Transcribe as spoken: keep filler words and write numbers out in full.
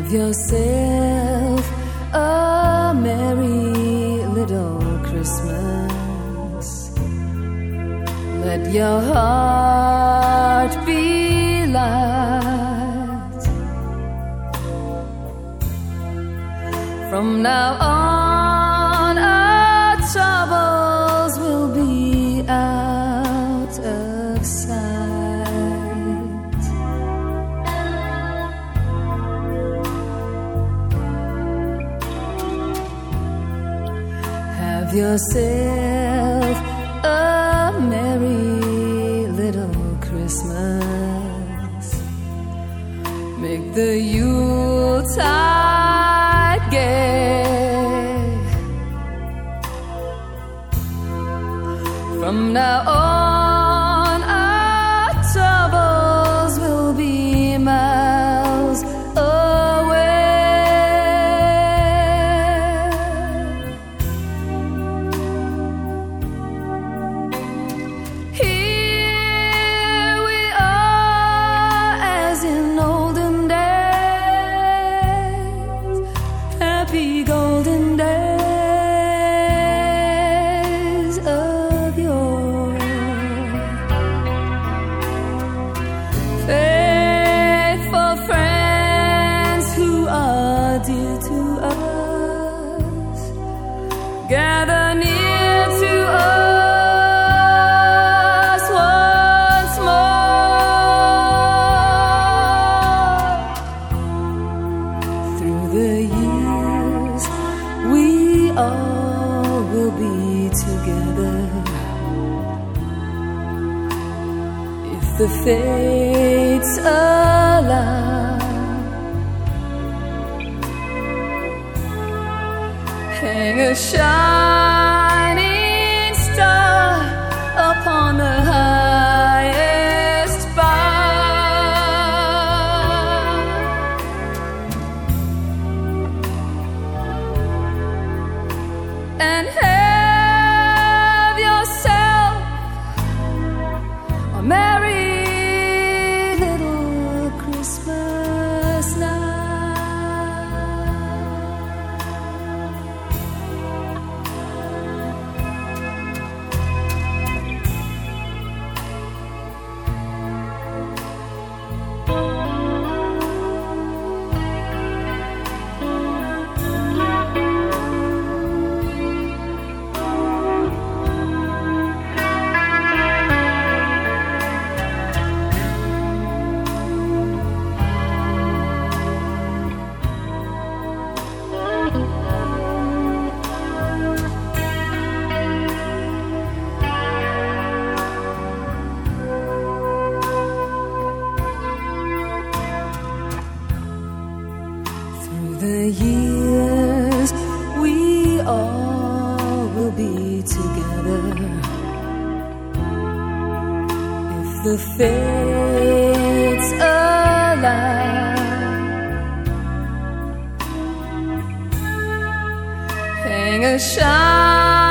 yourself a merry little Christmas. Let your heart be light. From now on, our troubles will be out of sight. Have yourself a merry little Christmas. Make the Yuletide gay. From now on, our troubles will be miles away. Here we are as in olden days, happy golden days of yore. Faithful friends who are dear to us, gather near to us once more. Through the years, we all will be together, if the fates allow. Hang a shining star upon the highest bough, and have yourself a merry little Christmas now. Through the years, we all will be together, if the fates allow. Hang a shine